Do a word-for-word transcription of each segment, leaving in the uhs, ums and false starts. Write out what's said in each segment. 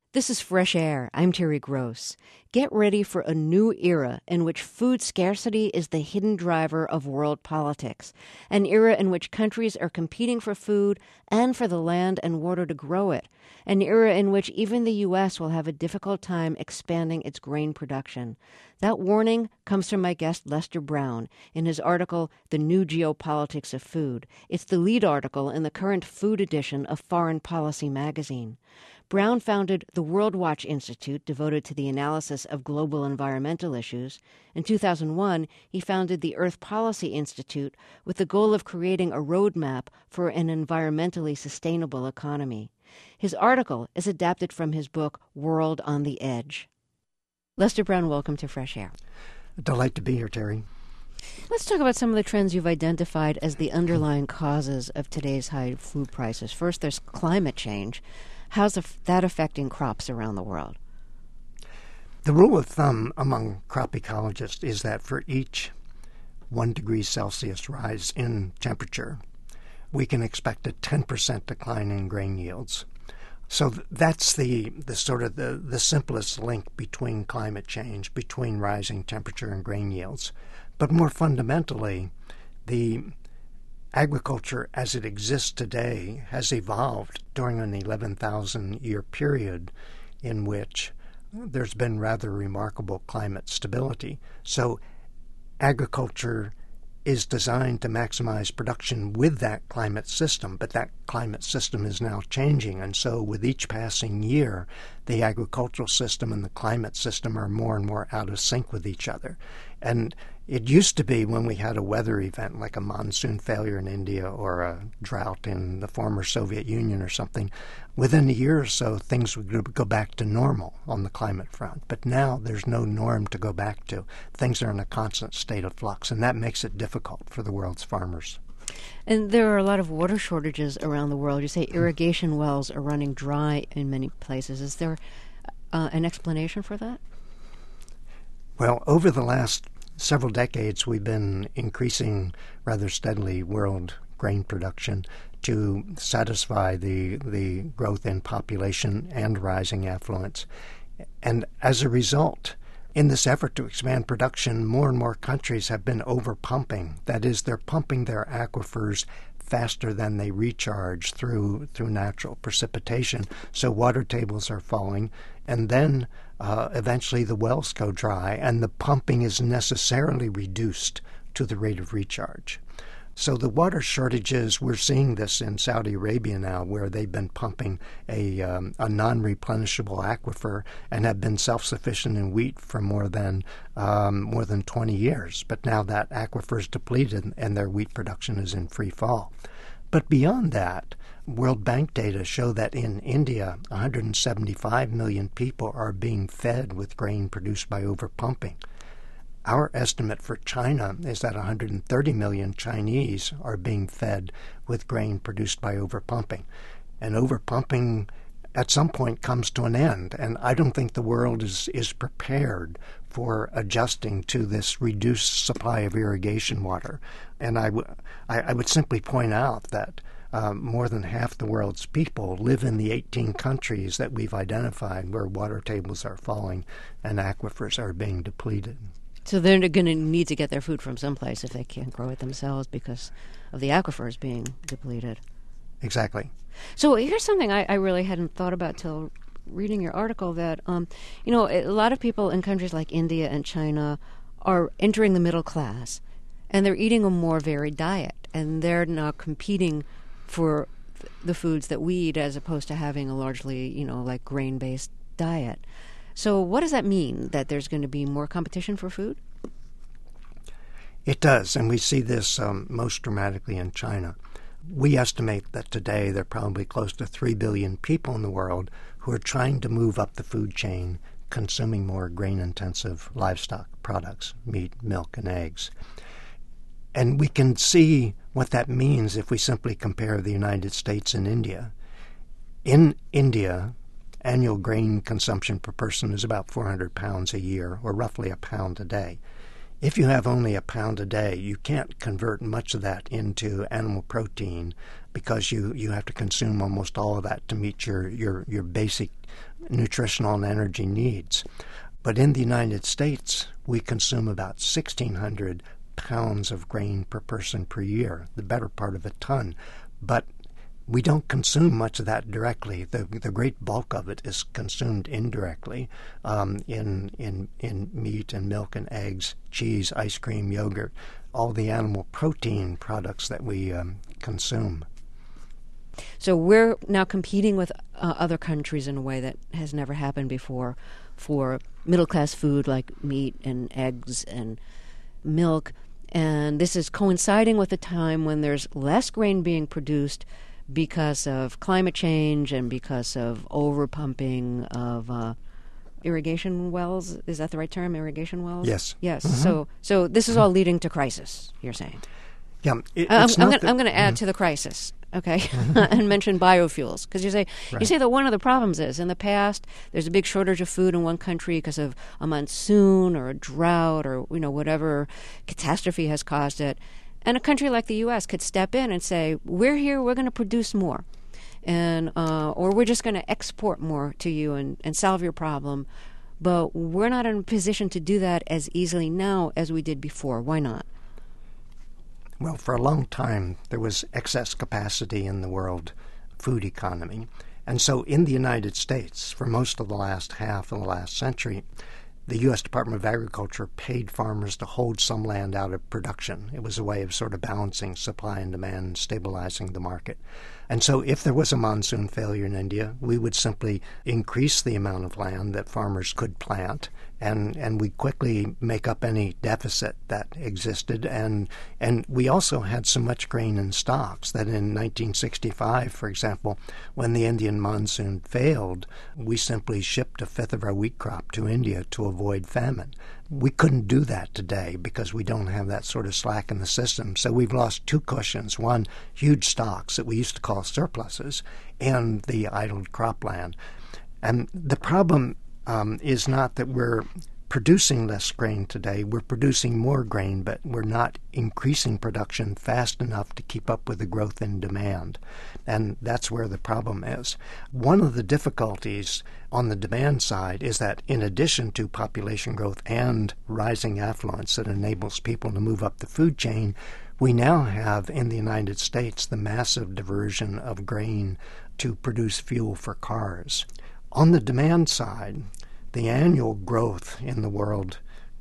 This is Fresh Air. I'm Terry Gross. Get ready for a new era in which food scarcity is the hidden driver of world politics, an era in which countries are competing for food and for the land and water to grow it, an era in which even the U S will have a difficult time expanding its grain production. That warning comes from my guest Lester Brown in his article, The New Geopolitics of Food. It's the lead article in the current food edition of Foreign Policy magazine. Brown founded the World Watch Institute, devoted to the analysis of global environmental issues. In two thousand one, he founded the Earth Policy Institute with the goal of creating a roadmap for an environmentally sustainable economy. His article is adapted from his book, World on the Edge. Lester Brown, welcome to Fresh Air. A delight to be here, Terry. Let's talk about some of the trends you've identified as the underlying causes of today's high food prices. First, there's climate change. How's that affecting crops around the world? The rule of thumb among crop ecologists is that for each one degree Celsius rise in temperature, we can expect a ten percent decline in grain yields. So that's the, the sort of the, the simplest link between climate change, between rising temperature and grain yields. But more fundamentally, the agriculture as it exists today has evolved during an eleven thousand year period in which there's been rather remarkable climate stability. So agriculture is designed to maximize production with that climate system, but that climate system is now changing. And so with each passing year, the agricultural system and the climate system are more and more out of sync with each other. And it used to be when we had a weather event like a monsoon failure in India or a drought in the former Soviet Union or something, within a year or so things would go back to normal on the climate front. But now there's no norm to go back to. Things are in a constant state of flux, and that makes it difficult for the world's farmers. And there are a lot of water shortages around the world. You say irrigation wells are running dry in many places. Is there uh, an explanation for that? Well, over the last several decades, we've been increasing rather steadily world grain production to satisfy the the growth in population and rising affluence. And as a result, in this effort to expand production, more and more countries have been overpumping. That is, they're pumping their aquifers faster than they recharge through through natural precipitation. So water tables are falling, and then uh, eventually the wells go dry, and the pumping is necessarily reduced to the rate of recharge. So the water shortages, we're seeing this in Saudi Arabia now, where they've been pumping a, um, a non-replenishable aquifer and have been self-sufficient in wheat for more than um, more than twenty years. But now that aquifer is depleted and their wheat production is in free fall. But beyond that, World Bank data show that in India, one hundred seventy-five million people are being fed with grain produced by overpumping. Our estimate for China is that one hundred thirty million Chinese are being fed with grain produced by overpumping. And overpumping at some point comes to an end, and I don't think the world is, is prepared for adjusting to this reduced supply of irrigation water. And I, w- I, I would simply point out that um, more than half the world's people live in the eighteen countries that we've identified where water tables are falling and aquifers are being depleted. So they're going to need to get their food from someplace if they can't grow it themselves because of the aquifers being depleted. Exactly. So here's something I, I really hadn't thought about till reading your article, that, um, you know, a lot of people in countries like India and China are entering the middle class, and they're eating a more varied diet, and they're now competing for the foods that we eat as opposed to having a largely, you know, like grain-based diet. So what does that mean, that there's going to be more competition for food? It does, and we see this um, most dramatically in China. We estimate that today there are probably close to three billion people in the world who are trying to move up the food chain, consuming more grain-intensive livestock products, meat, milk, and eggs. And we can see what that means if we simply compare the United States and India. In India, annual grain consumption per person is about four hundred pounds a year, or roughly a pound a day. If you have only a pound a day, you can't convert much of that into animal protein because you, you have to consume almost all of that to meet your, your, your basic nutritional and energy needs. But in the United States, we consume about sixteen hundred pounds of grain per person per year, the better part of a ton. But we don't consume much of that directly. The the great bulk of it is consumed indirectly um, in in in meat and milk and eggs, cheese, ice cream, yogurt, all the animal protein products that we um, consume. So we're now competing with uh, other countries in a way that has never happened before for middle-class food like meat and eggs and milk. And this is coinciding with a time when there's less grain being produced because of climate change and because of overpumping of uh, irrigation wells. Is that the right term, irrigation wells? Yes. Yes. Mm-hmm. So so this is all leading to crisis, you're saying? Yeah. It, I'm, it's I'm not going that, to add mm, to the crisis, okay, and mention biofuels. Because you say Right. you say that one of the problems is in the past there's a big shortage of food in one country because of a monsoon or a drought or you know whatever catastrophe has caused it. And a country like the U S could step in and say, we're here, we're going to produce more. And uh, or we're just going to export more to you and, and solve your problem. But we're not in a position to do that as easily now as we did before. Why not? Well, for a long time, there was excess capacity in the world food economy. And so in the United States, for most of the last half of the last century, the U S Department of Agriculture paid farmers to hold some land out of production. It was a way of sort of balancing supply and demand and stabilizing the market. And so if there was a monsoon failure in India, we would simply increase the amount of land that farmers could plant, and, and we quickly make up any deficit that existed. And, and we also had so much grain in stocks that in nineteen sixty-five, for example, when the Indian monsoon failed, we simply shipped a fifth of our wheat crop to India to avoid famine. We couldn't do that today because we don't have that sort of slack in the system. So we've lost two cushions. One, huge stocks that we used to call surpluses, and the idled cropland. And the problem um, is not that we're producing less grain today. We're producing more grain, but we're not increasing production fast enough to keep up with the growth in demand. And that's where the problem is. One of the difficulties on the demand side is that in addition to population growth and rising affluence that enables people to move up the food chain, we now have in the United States the massive diversion of grain to produce fuel for cars. On the demand side, the annual growth in the world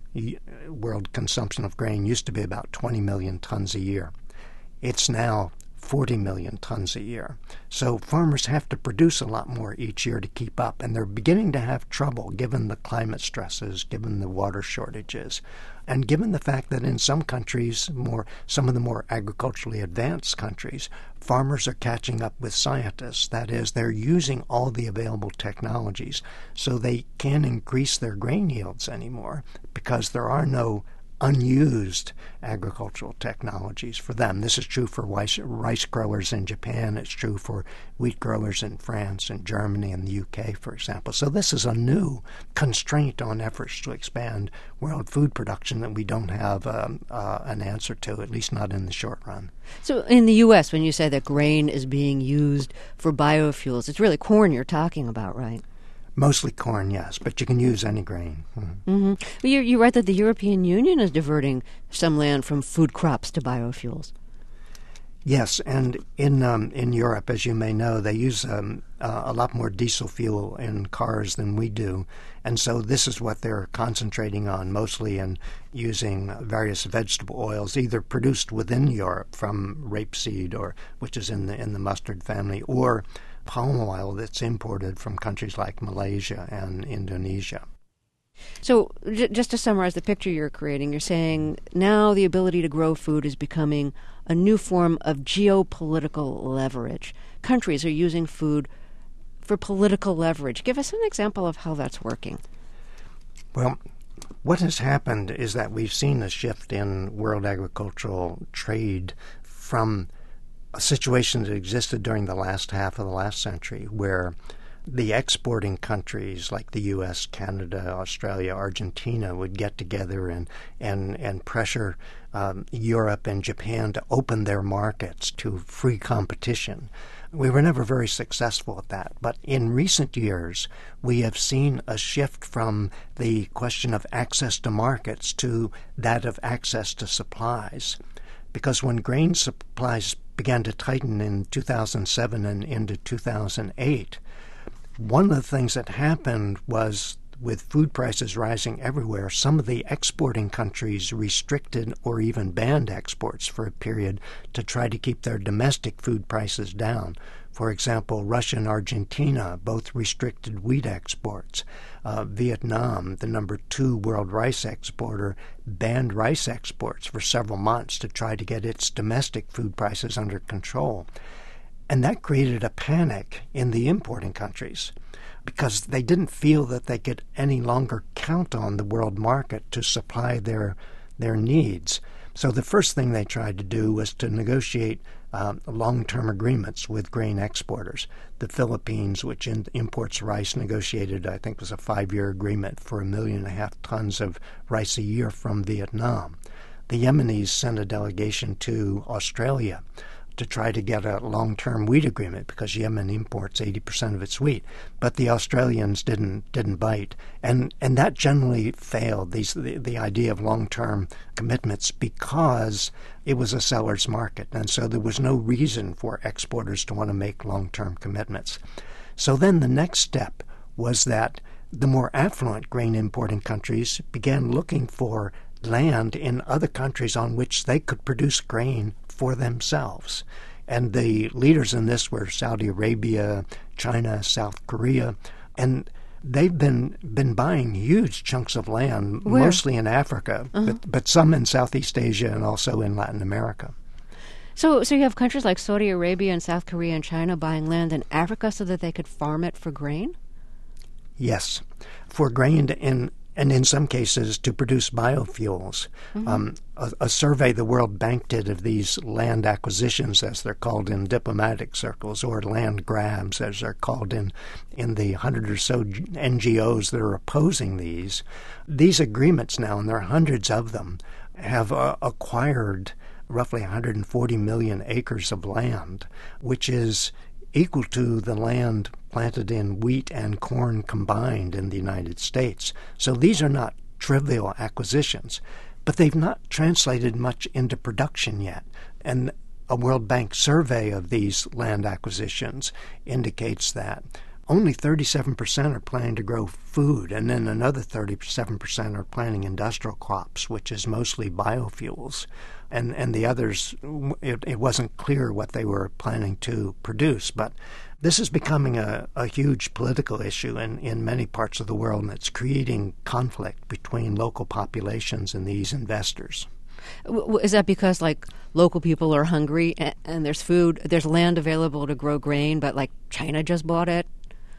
world consumption of grain used to be about twenty million tons a year. It's now forty million tons a year. So farmers have to produce a lot more each year to keep up, and they're beginning to have trouble given the climate stresses, given the water shortages, and given the fact that in some countries, more some of the more agriculturally advanced countries, farmers are catching up with scientists. That is, they're using all the available technologies so they can't increase their grain yields anymore because there are no unused agricultural technologies for them. This is true for rice, rice growers in Japan. It's true for wheat growers in France and Germany and the U K, for example. So this is a new constraint on efforts to expand world food production that we don't have um, uh, an answer to, at least not in the short run. So in the U S, when you say that grain is being used for biofuels, it's really corn you're talking about, right? Mostly corn, yes, but you can use any grain. Mm-hmm. Mm-hmm. Well, you, you write that the European Union is diverting some land from food crops to biofuels. Yes, and in um, in Europe, as you may know, they use um, uh, a lot more diesel fuel in cars than we do, and so this is what they're concentrating on, mostly in using various vegetable oils, either produced within Europe from rapeseed, or which is in the in the mustard family, or palm oil that's imported from countries like Malaysia and Indonesia. So j- just to summarize the picture you're creating, you're saying now the ability to grow food is becoming a new form of geopolitical leverage. Countries are using food for political leverage. Give us an example of how that's working. Well, what has happened is that we've seen a shift in world agricultural trade from a situation that existed during the last half of the last century, where the exporting countries like the U S, Canada, Australia, Argentina would get together and and and pressure um, Europe and Japan to open their markets to free competition. We were never very successful at that. But in recent years, we have seen a shift from the question of access to markets to that of access to supplies. Because when grain supplies began to tighten in two thousand seven and into two thousand eight, one of the things that happened was, with food prices rising everywhere, some of the exporting countries restricted or even banned exports for a period to try to keep their domestic food prices down. For example, Russia and Argentina both restricted wheat exports. Uh, Vietnam, the number two world rice exporter, banned rice exports for several months to try to get its domestic food prices under control. And that created a panic in the importing countries because they didn't feel that they could any longer count on the world market to supply their their needs. So the first thing they tried to do was to negotiate um, long-term agreements with grain exporters. The Philippines, which in, imports rice, negotiated, I think it was a five-year agreement for a million and a half tons of rice a year from Vietnam. The Yemenis sent a delegation to Australia to try to get a long-term wheat agreement because Yemen imports eighty percent of its wheat. But the Australians didn't didn't bite. And and that generally failed, these, the, the idea of long-term commitments, because it was a seller's market. And so there was no reason for exporters to want to make long-term commitments. So then the next step was that the more affluent grain importing countries began looking for land in other countries on which they could produce grain for themselves. And the leaders in this were Saudi Arabia, China, South Korea, and they've been been buying huge chunks of land, Where? mostly in Africa, uh-huh. but, but some in Southeast Asia and also in Latin America. So, so you have countries like Saudi Arabia and South Korea and China buying land in Africa so that they could farm it for grain? Yes, for grain in and in some cases to produce biofuels. Mm-hmm. Um, a, a survey the World Bank did of these land acquisitions, as they're called in diplomatic circles, or land grabs, as they're called in, in the hundred or so N G Os that are opposing these. These agreements now, and there are hundreds of them, have uh, acquired roughly one hundred forty million acres of land, which is equal to the land planted in wheat and corn combined in the United States. So these are not trivial acquisitions, but they've not translated much into production yet. And a World Bank survey of these land acquisitions indicates that only thirty-seven percent are planning to grow food, and then another thirty-seven percent are planting industrial crops, which is mostly biofuels. And and the others, it, it wasn't clear what they were planning to produce. But this is becoming a, a huge political issue in, in many parts of the world, and it's creating conflict between local populations and these investors. Is that because, like, local people are hungry and, and there's food, there's land available to grow grain, but, like, China just bought it?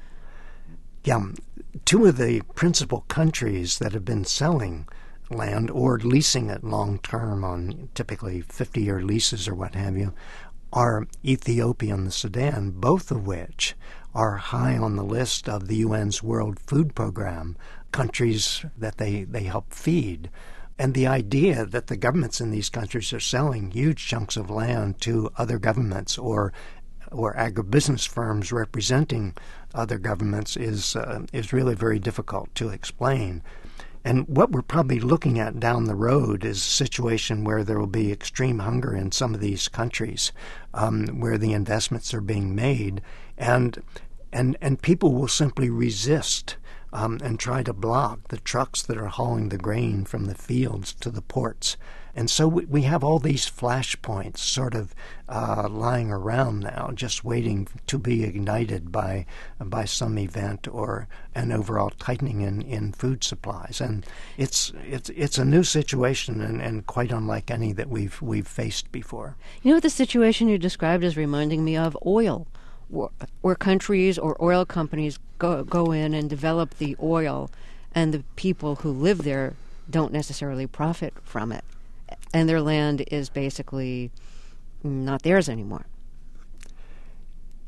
Yeah. Two of the principal countries that have been selling land or leasing it long-term on typically fifty-year leases or what have you are Ethiopia and the Sudan, both of which are high on the list of the U N's World Food Program, countries that they, they help feed. And the idea that the governments in these countries are selling huge chunks of land to other governments or or agribusiness firms representing other governments is uh, is really very difficult to explain. And what we're probably looking at down the road is a situation where there will be extreme hunger in some of these countries um, where the investments are being made, and and and people will simply resist um, and try to block the trucks that are hauling the grain from the fields to the ports. And so we, we have all these flashpoints sort of uh, lying around now, just waiting to be ignited by by some event or an overall tightening in, in food supplies. And it's it's it's a new situation and, and quite unlike any that we've we've faced before. You know what the situation you described is reminding me of? Oil, where, where countries or oil companies go go in and develop the oil, and the people who live there don't necessarily profit from it. And their land is basically not theirs anymore.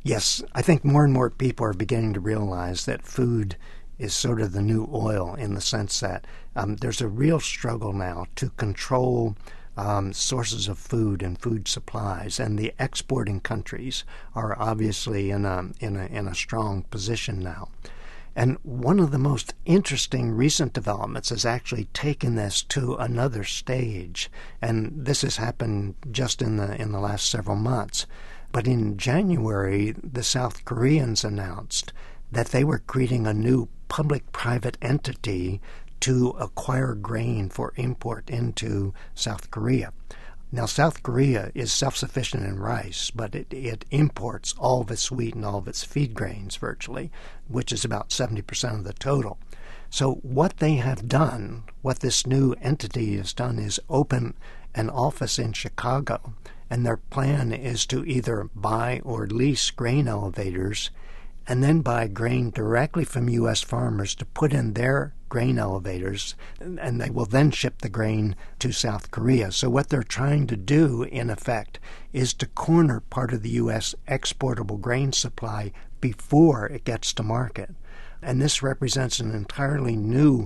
Yes, I think more and more people are beginning to realize that food is sort of the new oil, in the sense that um, there's a real struggle now to control um, sources of food and food supplies, and the exporting countries are obviously in a, in a, in a strong position now. And one of the most interesting recent developments has actually taken this to another stage, and this has happened just in the in the last several months. But in January, the South Koreans announced that they were creating a new public-private entity to acquire grain for import into South Korea. Now, South Korea is self-sufficient in rice, but it, it imports all of its wheat and all of its feed grains virtually, which is about seventy percent of the total. So what they have done, what this new entity has done, is open an office in Chicago, and their plan is to either buy or lease grain elevators and then buy grain directly from U S farmers to put in their grain elevators, and they will then ship the grain to South Korea. So what they're trying to do, in effect, is to corner part of the U S exportable grain supply before it gets to market. And this represents an entirely new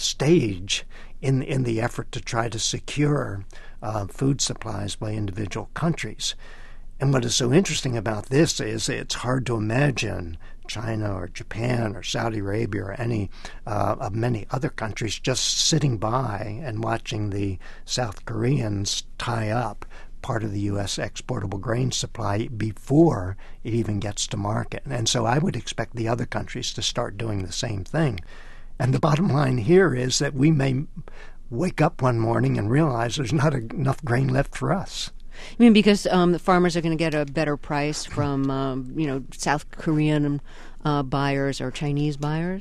stage in, in the effort to try to secure uh, food supplies by individual countries. And what is so interesting about this is it's hard to imagine China or Japan or Saudi Arabia or any uh, of many other countries just sitting by and watching the South Koreans tie up part of the U S exportable grain supply before it even gets to market. And so I would expect the other countries to start doing the same thing. And the bottom line here is that we may wake up one morning and realize there's not enough grain left for us. I mean, because um, the farmers are going to get a better price from, um, you know, South Korean uh, buyers or Chinese buyers?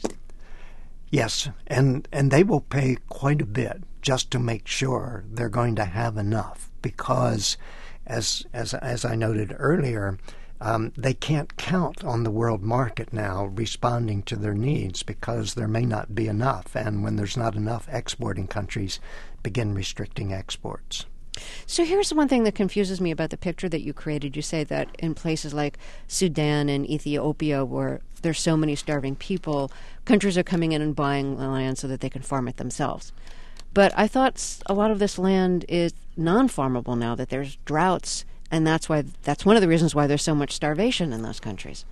Yes, and, and they will pay quite a bit just to make sure they're going to have enough, because, as as as I noted earlier, um, they can't count on the world market now responding to their needs, because there may not be enough, and when there's not enough, exporting countries begin restricting exports. So here's one thing that confuses me about the picture that you created. You say that in places like Sudan and Ethiopia, where there's so many starving people, countries are coming in and buying land so that they can farm it themselves. But I thought a lot of this land is non-farmable now, that there's droughts, and that's why that's one of the reasons why there's so much starvation in those countries.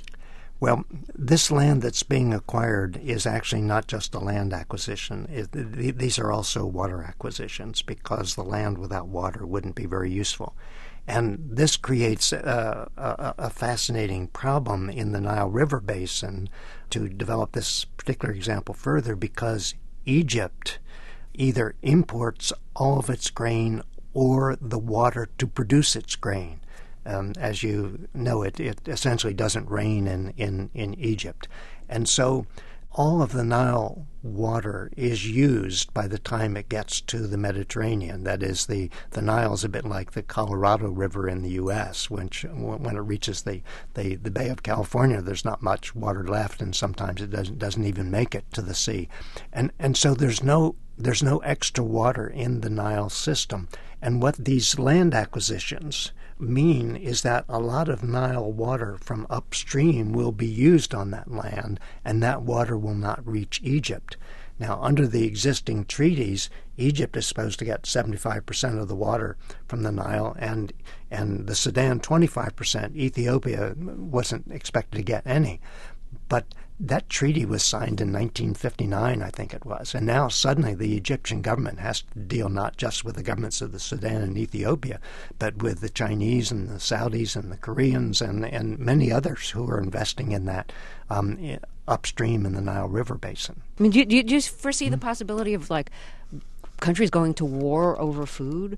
Well, this land that's being acquired is actually not just a land acquisition. It, th- these are also water acquisitions, because the land without water wouldn't be very useful. And this creates a, a, a fascinating problem in the Nile River basin, to develop this particular example further, because Egypt either imports all of its grain or the water to produce its grain. Um, as you know, it, it essentially doesn't rain in, in, in Egypt. And so all of the Nile water is used by the time it gets to the Mediterranean. That is, the, the Nile is a bit like the Colorado River in the U S Which, when it reaches the, the, the Bay of California, there's not much water left, and sometimes it doesn't, doesn't even make it to the sea. And, and so there's no There's no extra water in the Nile system. And what these land acquisitions mean is that a lot of Nile water from upstream will be used on that land, and that water will not reach Egypt. Now, under the existing treaties, Egypt is supposed to get seventy-five percent of the water from the Nile, and and the Sudan twenty-five percent. Ethiopia wasn't expected to get any. But that treaty was signed in nineteen fifty-nine, I think it was. And now suddenly the Egyptian government has to deal not just with the governments of the Sudan and Ethiopia, but with the Chinese and the Saudis and the Koreans and, and many others who are investing in that um, upstream in the Nile River basin. I mean, do you, do you just foresee mm-hmm. the possibility of, like, countries going to war over food?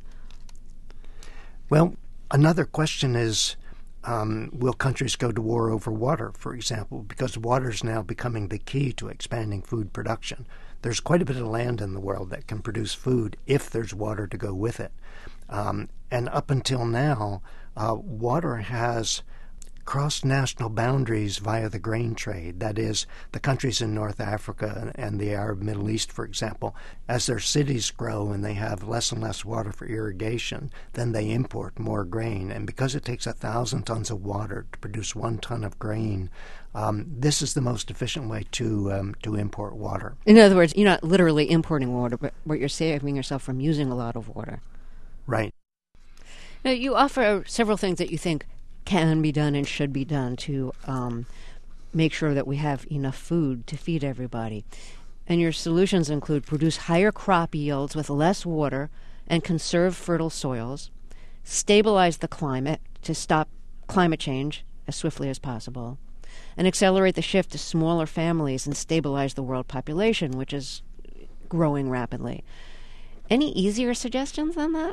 Well, another question is, Um, will countries go to war over water, for example, because water is now becoming the key to expanding food production. There's quite a bit of land in the world that can produce food if there's water to go with it. Um, and up until now, uh, water has crossed national boundaries via the grain trade. That is, the countries in North Africa and the Arab Middle East, for example, as their cities grow and they have less and less water for irrigation, then they import more grain. And because it takes a thousand tons of water to produce one ton of grain, um, this is the most efficient way to um, to import water. In other words, you're not literally importing water, but, but you're saving yourself from using a lot of water. Right. Now, you offer several things that you think can be done and should be done to um, make sure that we have enough food to feed everybody. And your solutions include produce higher crop yields with less water and conserve fertile soils, stabilize the climate to stop climate change as swiftly as possible, and accelerate the shift to smaller families and stabilize the world population, which is growing rapidly. Any easier suggestions than that?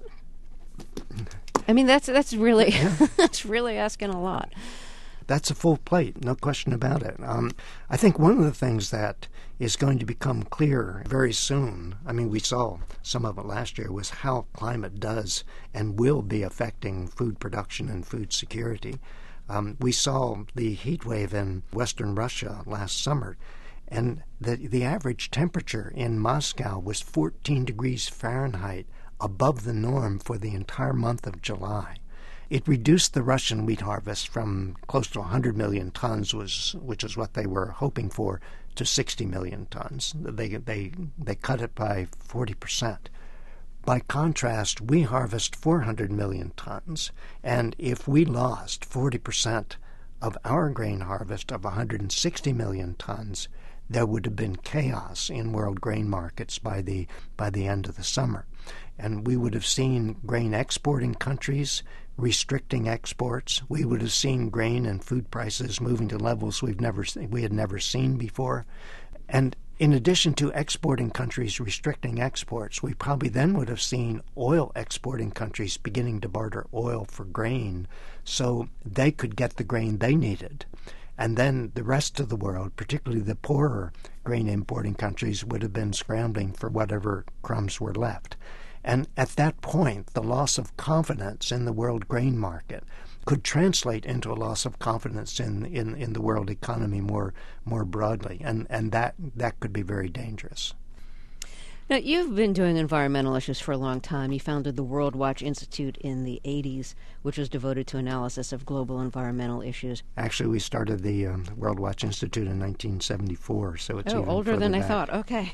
I mean, that's that's really yeah. that's really asking a lot. That's a full plate, no question about it. Um, I think one of the things that is going to become clear very soon, I mean, we saw some of it last year, was how climate does and will be affecting food production and food security. Um, we saw the heat wave in western Russia last summer, and the, the average temperature in Moscow was fourteen degrees Fahrenheit above the norm for the entire month of July. It reduced the Russian wheat harvest from close to one hundred million tons, was, which is what they were hoping for, to sixty million tons. They, they, they cut it by forty percent. By contrast, we harvest four hundred million tons, and if we lost forty percent of our grain harvest of one hundred sixty million tons, there would have been chaos in world grain markets by the by the end of the summer. And we would have seen grain exporting countries restricting exports. We would have seen grain and food prices moving to levels we've never we had never seen before. And in addition to exporting countries restricting exports, we probably then would have seen oil exporting countries beginning to barter oil for grain so they could get the grain they needed. And then the rest of the world, particularly the poorer grain importing countries, would have been scrambling for whatever crumbs were left. And at that point, the loss of confidence in the world grain market could translate into a loss of confidence in, in, in the world economy more more broadly, and, and that, that could be very dangerous. Now, you've been doing environmental issues for a long time. You founded the World Watch Institute in the eighties, which was devoted to analysis of global environmental issues. Actually, we started the um, World Watch Institute in nineteen seventy-four, so it's oh, even older than back. I thought. Okay.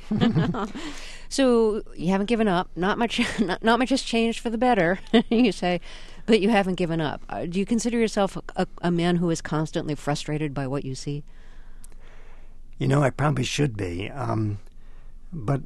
So you haven't given up. Not much. Not, not much has changed for the better, you say, but you haven't given up. Uh, do you consider yourself a, a man who is constantly frustrated by what you see? You know, I probably should be, um, but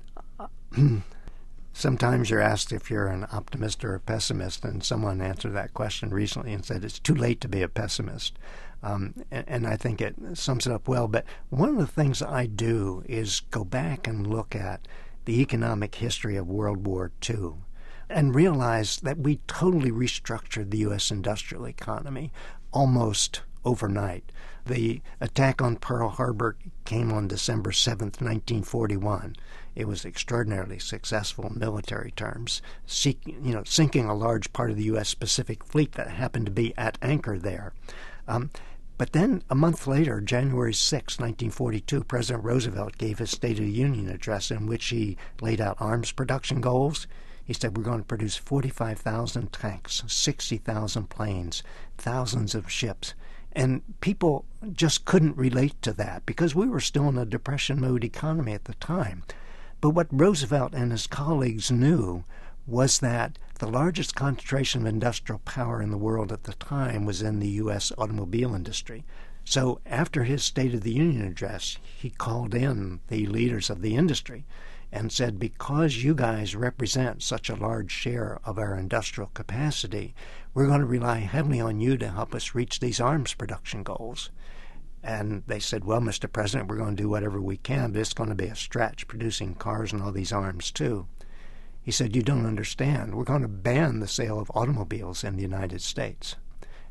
sometimes you're asked if you're an optimist or a pessimist, and someone answered that question recently and said it's too late to be a pessimist. Um, and, and I think it sums it up well. But one of the things I do is go back and look at the economic history of World War Two and realize that we totally restructured the U S industrial economy almost overnight. The attack on Pearl Harbor came on December seventh, nineteen forty-one. It was extraordinarily successful in military terms, seek, you know, sinking a large part of the U S Pacific Fleet that happened to be at anchor there. Um, but then a month later, January sixth, nineteen forty-two, President Roosevelt gave his State of the Union address in which he laid out arms production goals. He said, we're going to produce forty-five thousand tanks, sixty thousand planes, thousands of ships. And people just couldn't relate to that because we were still in a depression mode economy at the time. But what Roosevelt and his colleagues knew was that the largest concentration of industrial power in the world at the time was in the U S automobile industry. So after his State of the Union address, he called in the leaders of the industry and said, because you guys represent such a large share of our industrial capacity, we're going to rely heavily on you to help us reach these arms production goals. And they said, well, Mister President, we're going to do whatever we can, but it's going to be a stretch producing cars and all these arms too. He said, you don't understand. We're going to ban the sale of automobiles in the United States.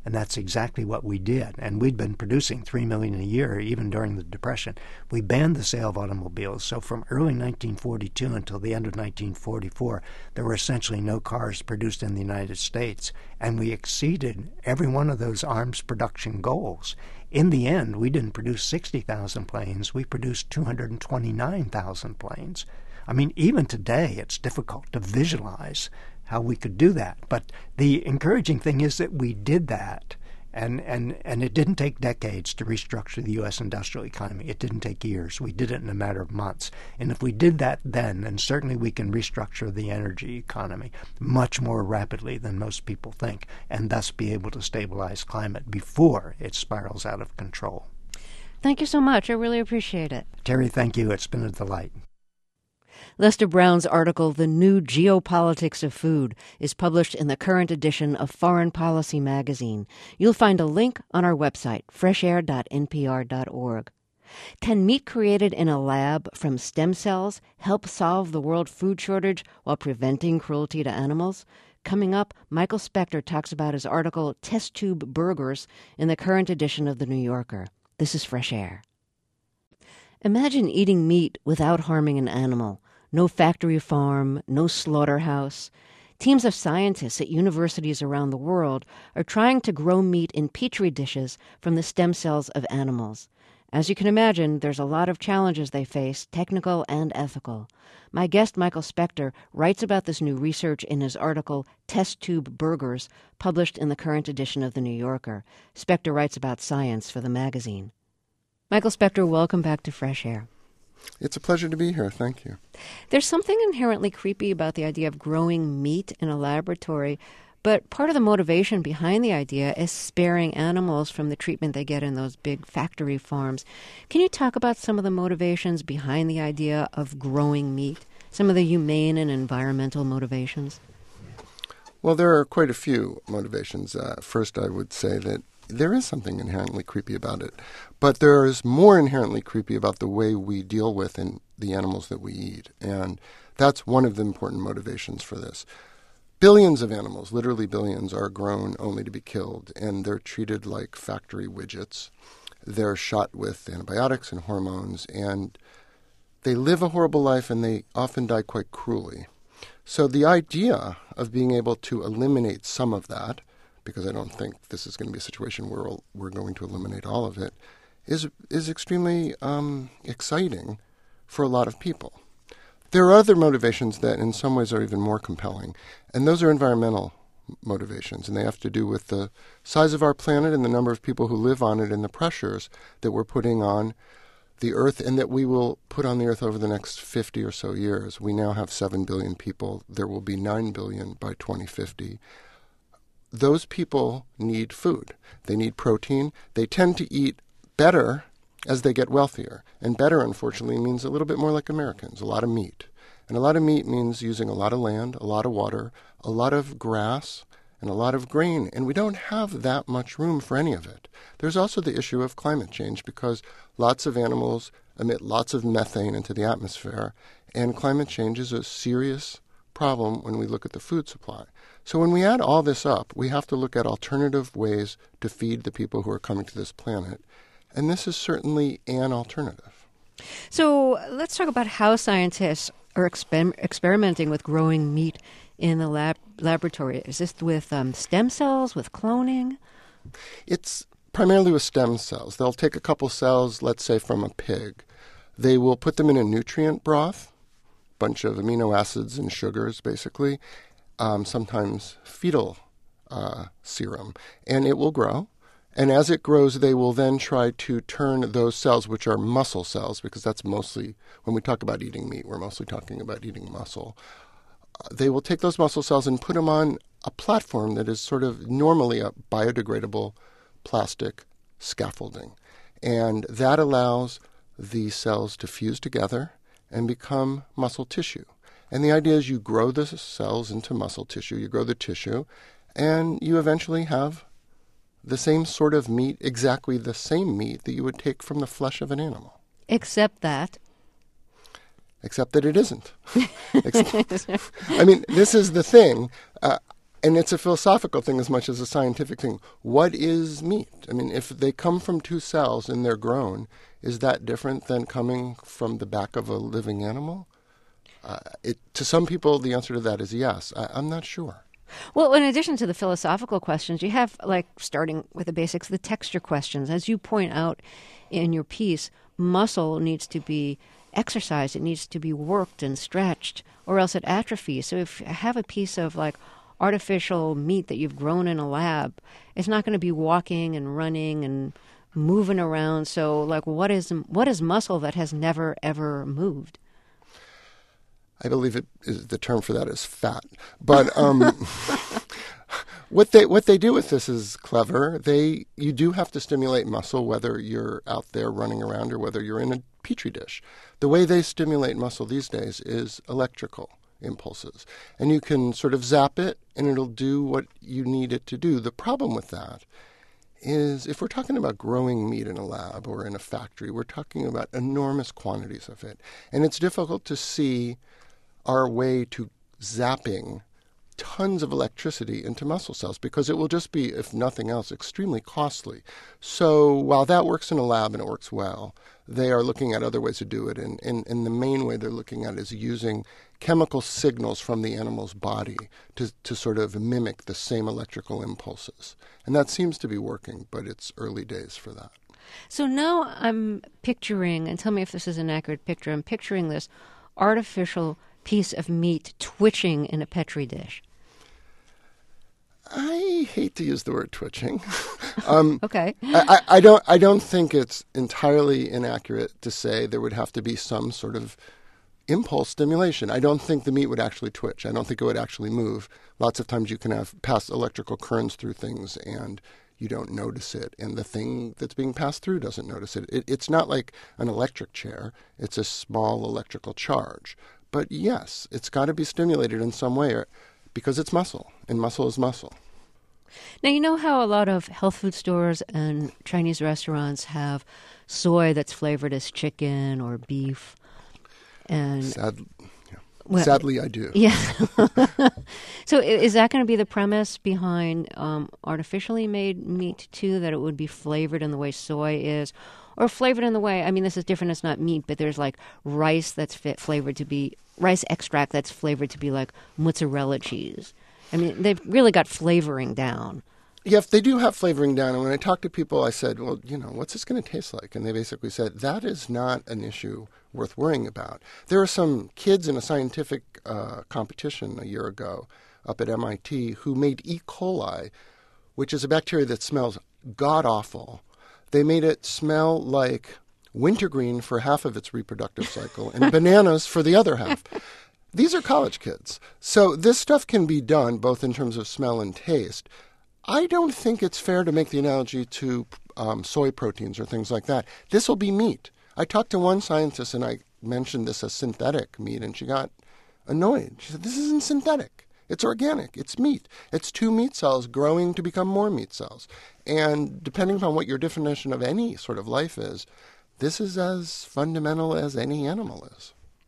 And that's exactly what we did. And we'd been producing three million a year even during the Depression. We banned the sale of automobiles. So from early nineteen forty-two until the end of nineteen forty-four, there were essentially no cars produced in the United States. And we exceeded every one of those arms production goals. In the end, we didn't produce sixty thousand planes. We produced two hundred twenty-nine thousand planes. I mean, even today, it's difficult to visualize how we could do that. But the encouraging thing is that we did that. And, and, and it didn't take decades to restructure the U S industrial economy. It didn't take years. We did it in a matter of months. And if we did that then, then certainly we can restructure the energy economy much more rapidly than most people think, and thus be able to stabilize climate before it spirals out of control. Thank you so much. I really appreciate it. Terry, thank you. It's been a delight. Lester Brown's article, The New Geopolitics of Food, is published in the current edition of Foreign Policy magazine. You'll find a link on our website, fresh air dot n p r dot org. Can meat created in a lab from stem cells help solve the world food shortage while preventing cruelty to animals? Coming up, Michael Spector talks about his article, Test Tube Burgers, in the current edition of The New Yorker. This is Fresh Air. Imagine eating meat without harming an animal. No factory farm, no slaughterhouse. Teams of scientists at universities around the world are trying to grow meat in petri dishes from the stem cells of animals. As you can imagine, there's a lot of challenges they face, technical and ethical. My guest, Michael Spector, writes about this new research in his article, Test Tube Burgers, published in the current edition of The New Yorker. Spector writes about science for the magazine. Michael Spector, welcome back to Fresh Air. It's a pleasure to be here. Thank you. There's something inherently creepy about the idea of growing meat in a laboratory, but part of the motivation behind the idea is sparing animals from the treatment they get in those big factory farms. Can you talk about some of the motivations behind the idea of growing meat, some of the humane and environmental motivations? Well, there are quite a few motivations. Uh, first, I would say that there is something inherently creepy about it, but there is more inherently creepy about the way we deal with in the animals that we eat, and that's one of the important motivations for this. Billions of animals, literally billions, are grown only to be killed, and they're treated like factory widgets. They're shot with antibiotics and hormones, and they live a horrible life, and they often die quite cruelly. So the idea of being able to eliminate some of that, because I don't think this is going to be a situation where we're going to eliminate all of it, is is extremely um, exciting for a lot of people. There are other motivations that in some ways are even more compelling, and those are environmental motivations, and they have to do with the size of our planet and the number of people who live on it and the pressures that we're putting on the Earth and that we will put on the Earth over the next fifty or so years. We now have seven billion people. There will be nine billion by twenty fifty. Those people need food. They need protein. They tend to eat better as they get wealthier. And better, unfortunately, means a little bit more like Americans, a lot of meat. And a lot of meat means using a lot of land, a lot of water, a lot of grass, and a lot of grain. And we don't have that much room for any of it. There's also the issue of climate change because lots of animals emit lots of methane into the atmosphere. And climate change is a serious problem when we look at the food supply. So when we add all this up, we have to look at alternative ways to feed the people who are coming to this planet. And this is certainly an alternative. So let's talk about how scientists are exper- experimenting with growing meat in the lab- laboratory. Is this with um, stem cells, with cloning? It's primarily with stem cells. They'll take a couple cells, let's say from a pig. They will put them in a nutrient broth, bunch of amino acids and sugars, basically, um, sometimes fetal uh, serum, and it will grow. And as it grows, they will then try to turn those cells, which are muscle cells, because that's mostly, when we talk about eating meat, we're mostly talking about eating muscle. Uh, they will take those muscle cells and put them on a platform that is sort of normally a biodegradable plastic scaffolding. And that allows the cells to fuse together and become muscle tissue. And the idea is you grow the cells into muscle tissue, you grow the tissue, and you eventually have the same sort of meat, exactly the same meat that you would take from the flesh of an animal. Except that. Except that it isn't. I mean, this is the thing. Uh, and it's a philosophical thing as much as a scientific thing. What is meat? I mean, if they come from two cells and they're grown, is that different than coming from the back of a living animal? Uh, it, to some people, the answer to that is yes. I, I'm not sure. Well, in addition to the philosophical questions, you have, like, starting with the basics, the texture questions. As you point out in your piece, muscle needs to be exercised. It needs to be worked and stretched, or else it atrophies. So if you have a piece of, like, artificial meat that you've grown in a lab, it's not going to be walking and running and moving around. So, like, what is what is muscle that has never, ever moved? I believe it is the term for that is fat. But um, what they what they do with this is clever. They you do have to stimulate muscle, whether you're out there running around or whether you're in a petri dish. The way they stimulate muscle these days is electrical impulses. And you can sort of zap it, and it'll do what you need it to do. The problem with that is if we're talking about growing meat in a lab or in a factory, we're talking about enormous quantities of it. And it's difficult to see our way to zapping tons of electricity into muscle cells because it will just be, if nothing else, extremely costly. So while that works in a lab and it works well, they are looking at other ways to do it. And, and, and the main way they're looking at it is using chemical signals from the animal's body to, to sort of mimic the same electrical impulses. And that seems to be working, but it's early days for that. So now I'm picturing, and tell me if this is an accurate picture, I'm picturing this artificial piece of meat twitching in a Petri dish. I hate to use the word twitching. um, okay. I, I, I don't. I don't think it's entirely inaccurate to say there would have to be some sort of impulse stimulation. I don't think the meat would actually twitch. I don't think it would actually move. Lots of times you can have pass electrical currents through things and you don't notice it, and the thing that's being passed through doesn't notice it. it. It's not like an electric chair. It's a small electrical charge. But yes, it's got to be stimulated in some way because it's muscle, and muscle is muscle. Now, you know how a lot of health food stores and Chinese restaurants have soy that's flavored as chicken or beef? And Sad, yeah. well, Sadly, I do. Yeah. So is that going to be the premise behind um, artificially made meat, too, that it would be flavored in the way soy is? Or flavored in the way, I mean, this is different, it's not meat, but there's like rice that's fit, flavored to be, rice extract that's flavored to be like mozzarella cheese. I mean, they've really got flavoring down. Yes, they do have flavoring down. And when I talked to people, I said, well, you know, what's this going to taste like? And they basically said, that is not an issue worth worrying about. There are some kids in a scientific uh, competition a year ago up at M I T who made E. coli, which is a bacteria that smells god-awful. They made it smell like wintergreen for half of its reproductive cycle and bananas for the other half. These are college kids. So this stuff can be done both in terms of smell and taste. I don't think it's fair to make the analogy to um, soy proteins or things like that. This will be meat. I talked to one scientist and I mentioned this as synthetic meat, and she got annoyed. She said, this isn't synthetic. It's organic. It's meat. It's two meat cells growing to become more meat cells. And depending upon what your definition of any sort of life is, this is as fundamental as any animal is.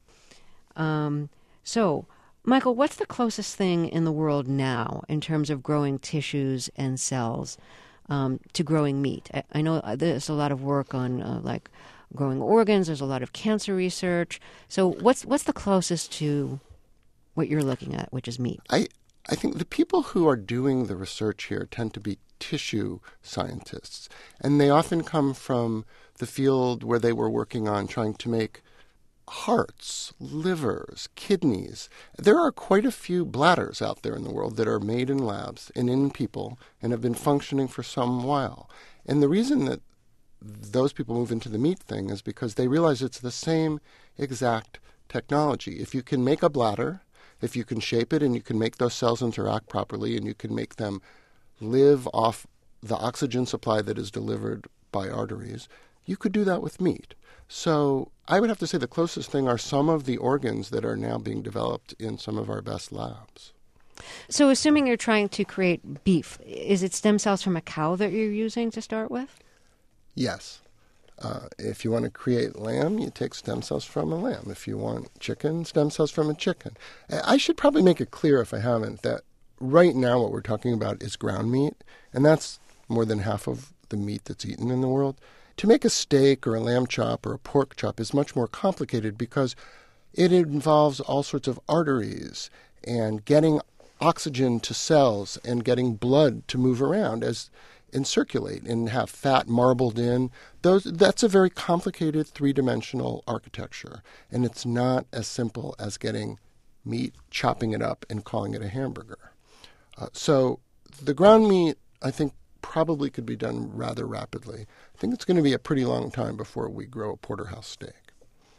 Um, so, Michael, what's the closest thing in the world now in terms of growing tissues and cells um, to growing meat? I, I know there's a lot of work on uh, like growing organs. There's a lot of cancer research. So what's what's the closest to what you're looking at, which is meat? I, I think the people who are doing the research here tend to be tissue scientists. And they often come from the field where they were working on trying to make hearts, livers, kidneys. There are quite a few bladders out there in the world that are made in labs and in people and have been functioning for some while. And the reason that those people move into the meat thing is because they realize it's the same exact technology. If you can make a bladder, if you can shape it and you can make those cells interact properly and you can make them live off the oxygen supply that is delivered by arteries, you could do that with meat. So I would have to say the closest thing are some of the organs that are now being developed in some of our best labs. So assuming you're trying to create beef, is it stem cells from a cow that you're using to start with? Yes. Uh, if you want to create lamb, you take stem cells from a lamb. If you want chicken, stem cells from a chicken. I should probably make it clear, if I haven't, that right now what we're talking about is ground meat, and that's more than half of the meat that's eaten in the world. To make a steak or a lamb chop or a pork chop is much more complicated because it involves all sorts of arteries and getting oxygen to cells and getting blood to move around as and circulate and have fat marbled in. Those that's a very complicated three-dimensional architecture, and it's not as simple as getting meat, chopping it up, and calling it a hamburger. Uh, so the ground meat, I think, probably could be done rather rapidly. I think it's going to be a pretty long time before we grow a porterhouse steak.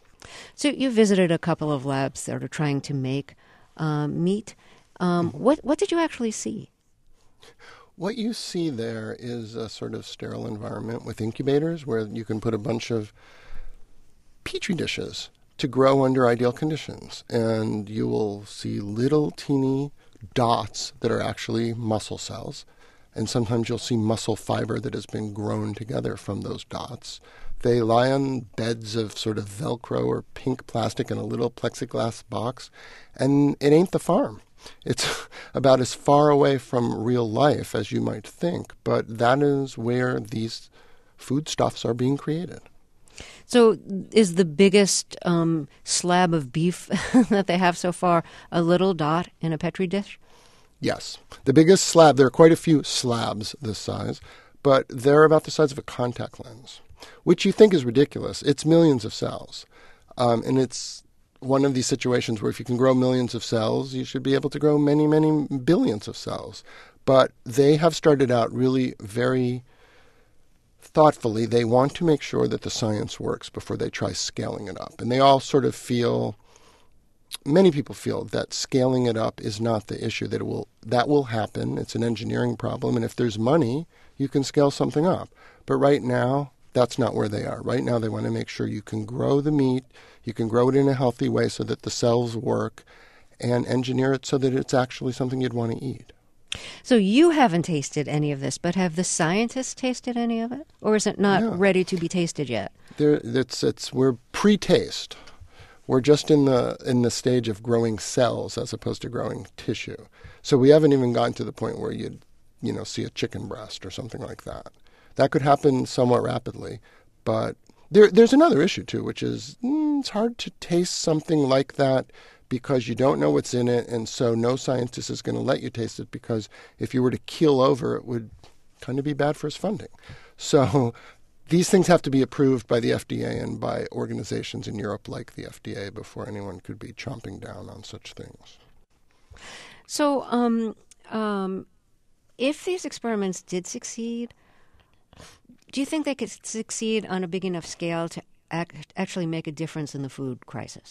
So you visited a couple of labs that are trying to make um, meat. Um, mm-hmm. What what did you actually see? What you see there is a sort of sterile environment with incubators where you can put a bunch of petri dishes to grow under ideal conditions. And you will see little teeny dots that are actually muscle cells. And sometimes you'll see muscle fiber that has been grown together from those dots. They lie on beds of sort of Velcro or pink plastic in a little plexiglass box. And it ain't the farm. It's about as far away from real life as you might think, but that is where these foodstuffs are being created. So is the biggest um, slab of beef that they have so far a little dot in a Petri dish? Yes. The biggest slab, there are quite a few slabs this size, but they're about the size of a contact lens, which you think is ridiculous. It's millions of cells, um, and it's one of these situations where if you can grow millions of cells, you should be able to grow many, many billions of cells. But they have started out really very thoughtfully. They want to make sure that the science works before they try scaling it up. And they all sort of feel, many people feel that scaling it up is not the issue, that it will that will happen. It's an engineering problem. And if there's money, you can scale something up. But right now, that's not where they are. Right now, they want to make sure you can grow the meat, you can grow it in a healthy way so that the cells work, and engineer it so that it's actually something you'd want to eat. So you haven't tasted any of this, but have the scientists tasted any of it? Or is it not Yeah. ready to be tasted yet? There, it's, it's, we're pre-taste. We're just in the in the stage of growing cells as opposed to growing tissue. So we haven't even gotten to the point where you'd, you know, see a chicken breast or something like that. That could happen somewhat rapidly, but there, there's another issue, too, which is mm, it's hard to taste something like that because you don't know what's in it, and so no scientist is going to let you taste it because if you were to keel over, it would kind of be bad for his funding. So these things have to be approved by the F D A and by organizations in Europe like the F D A before anyone could be chomping down on such things. So um, um, if these experiments did succeed, do you think they could succeed on a big enough scale to act, actually make a difference in the food crisis?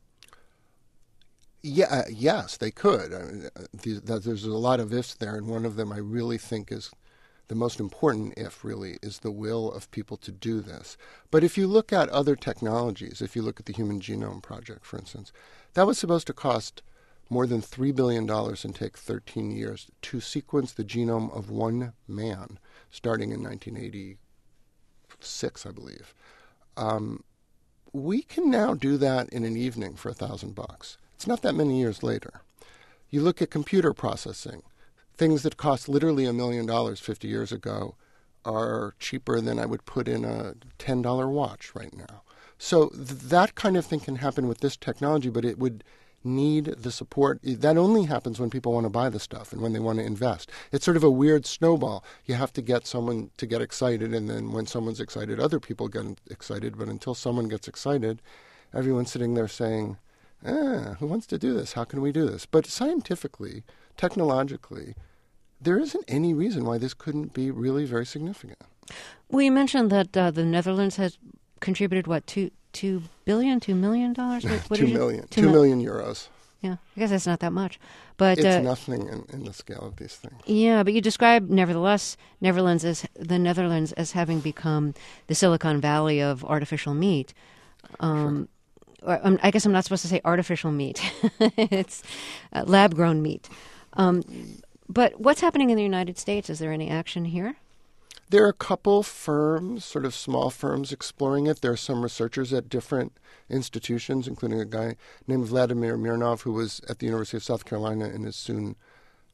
Yeah, uh, yes, they could. I mean, uh, these, that, there's a lot of ifs there, and one of them I really think is the most important if, really, is the will of people to do this. But if you look at other technologies, if you look at the Human Genome Project, for instance, that was supposed to cost more than three billion dollars and take thirteen years to sequence the genome of one man, starting in nineteen eighty-six, I believe. Um, we can now do that in an evening for a thousand bucks. It's not that many years later. You look at computer processing. Things that cost literally a million dollars fifty years ago are cheaper than I would put in a ten dollar watch right now. So th- that kind of thing can happen with this technology, but it would need the support. That only happens when people want to buy the stuff and when they want to invest. It's sort of a weird snowball. You have to get someone to get excited, and then when someone's excited, other people get excited. But until someone gets excited, everyone's sitting there saying, ah, who wants to do this? How can we do this? But scientifically, technologically, there isn't any reason why this couldn't be really very significant. Well, you mentioned that uh, the Netherlands has contributed, what, two, two billion, two million dollars? What, what two did million, you, two, two million euros. Yeah, I guess that's not that much. But it's uh, nothing in, in the scale of these things. Yeah, but you describe, nevertheless, Netherlands as the Netherlands as having become the Silicon Valley of artificial meat. Um, sure. or, um, I guess I'm not supposed to say artificial meat. It's uh, lab-grown meat. Um, but what's happening in the United States? Is there any action here? There are a couple firms, sort of small firms, exploring it. There are some researchers at different institutions, including a guy named Vladimir Mironov, who was at the University of South Carolina and is soon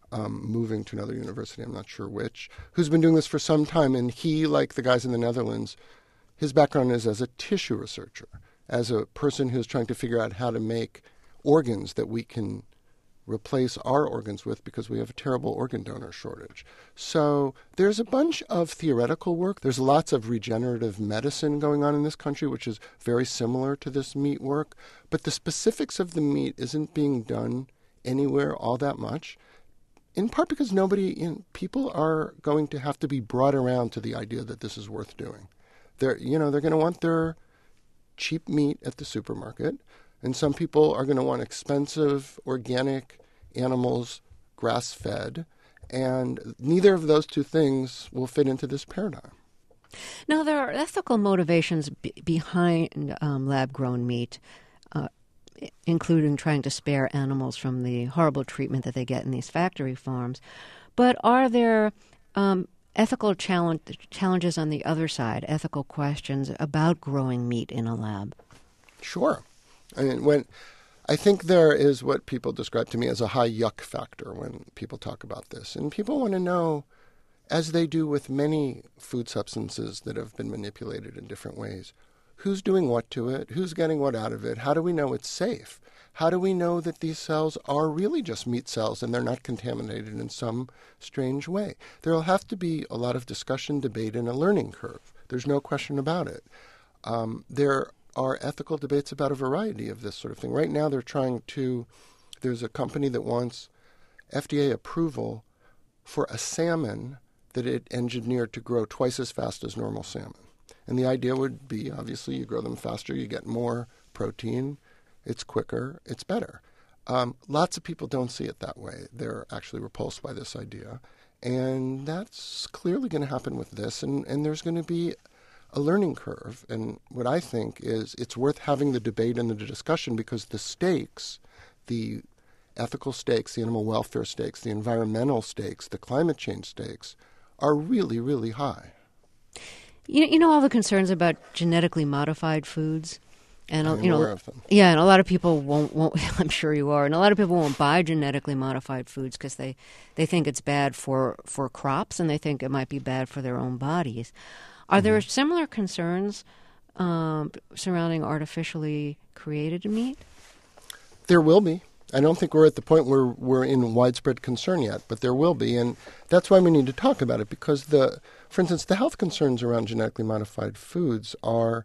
um, moving to another university, I'm not sure which, who's been doing this for some time. And he, like the guys in the Netherlands, his background is as a tissue researcher, as a person who's trying to figure out how to make organs that we can replace our organs with because we have a terrible organ donor shortage. So there's a bunch of theoretical work. There's lots of regenerative medicine going on in this country, which is very similar to this meat work. But the specifics of the meat isn't being done anywhere all that much, in part because nobody, in, people are going to have to be brought around to the idea that this is worth doing. They're, you know, they're going to want their cheap meat at the supermarket. And some people are going to want expensive, organic animals, grass-fed, and neither of those two things will fit into this paradigm. Now, there are ethical motivations b- behind um, lab-grown meat, uh, including trying to spare animals from the horrible treatment that they get in these factory farms. But are there um, ethical challenge, challenges on the other side, ethical questions about growing meat in a lab? Sure. I mean, when I think there is what people describe to me as a high yuck factor when people talk about this. And people want to know, as they do with many food substances that have been manipulated in different ways, who's doing what to it? Who's getting what out of it? How do we know it's safe? How do we know that these cells are really just meat cells and they're not contaminated in some strange way? There will have to be a lot of discussion, debate, and a learning curve. There's no question about it. Um, there are ethical debates about a variety of this sort of thing. Right now they're trying to, there's a company that wants F D A approval for a salmon that it engineered to grow twice as fast as normal salmon. And the idea would be, obviously, you grow them faster, you get more protein, it's quicker, it's better. Um, lots of people don't see it that way. They're actually repulsed by this idea. And that's clearly going to happen with this. And, and there's going to be a learning curve. And what I think is it's worth having the debate and the discussion because the stakes, the ethical stakes, the animal welfare stakes, the environmental stakes, the climate change stakes are really, really high. You, you know all the concerns about genetically modified foods? And I'm you know, aware of them. Yeah, and a lot of people won't, won't, I'm sure you are, and a lot of people won't buy genetically modified foods because they, they think it's bad for, for crops and they think it might be bad for their own bodies. Are mm-hmm. there similar concerns um, surrounding artificially created meat? There will be. I don't think we're at the point where we're in widespread concern yet, but there will be. And that's why we need to talk about it because, the, for instance, the health concerns around genetically modified foods are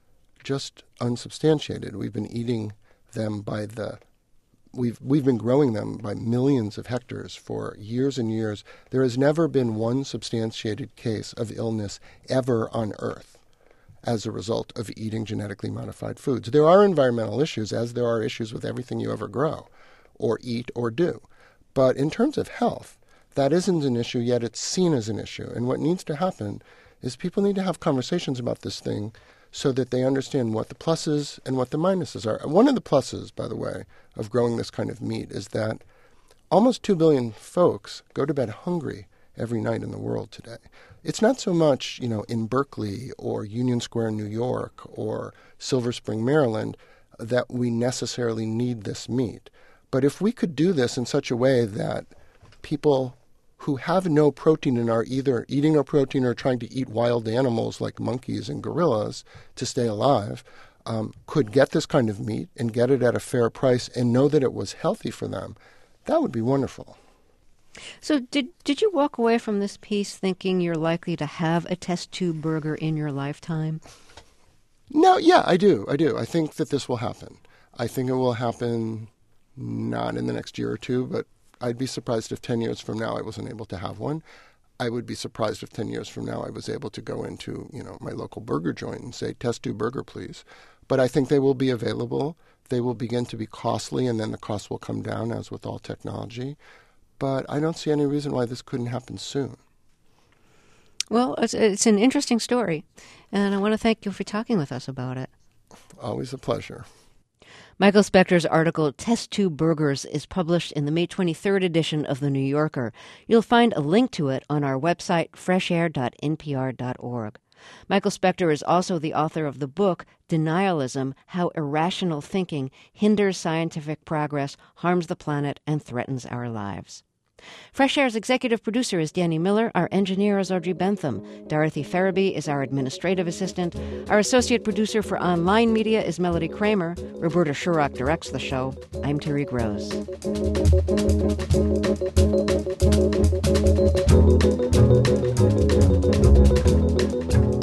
just unsubstantiated. We've been eating them by the we've we've been growing them by millions of hectares for years and years. There has never been one substantiated case of illness ever on Earth as a result of eating genetically modified foods. There are environmental issues, as there are issues with everything you ever grow or eat or do. But in terms of health, that isn't an issue, yet it's seen as an issue. And what needs to happen is people need to have conversations about this thing so that they understand what the pluses and what the minuses are. And one of the pluses, by the way, of growing this kind of meat is that almost two billion folks go to bed hungry every night in the world today. It's not so much, you know, in Berkeley or Union Square in New York or Silver Spring, Maryland, that we necessarily need this meat. But if we could do this in such a way that people who have no protein and are either eating no protein or trying to eat wild animals like monkeys and gorillas to stay alive, um, could get this kind of meat and get it at a fair price and know that it was healthy for them, that would be wonderful. So did did you walk away from this piece thinking you're likely to have a test tube burger in your lifetime? No, yeah, I do. I do. I think that this will happen. I think it will happen not in the next year or two, but I'd be surprised if ten years from now I wasn't able to have one. I would be surprised if ten years from now I was able to go into, you know, my local burger joint and say, test tube burger, please. But I think they will be available. They will begin to be costly, and then the cost will come down, as with all technology. But I don't see any reason why this couldn't happen soon. Well, it's, it's an interesting story, and I want to thank you for talking with us about it. Always a pleasure. Michael Spector's article, Test Tube Burgers, is published in the May twenty-third edition of The New Yorker. You'll find a link to it on our website, fresh air dot n p r dot org. Michael Spector is also the author of the book, Denialism, How Irrational Thinking Hinders Scientific Progress, Harms the Planet, and Threatens Our Lives. Fresh Air's executive producer is Danny Miller. Our engineer is Audrey Bentham. Dorothy Farabee is our administrative assistant. Our associate producer for online media is Melody Kramer. Roberta Shurrock directs the show. I'm Terry Gross. Thank you.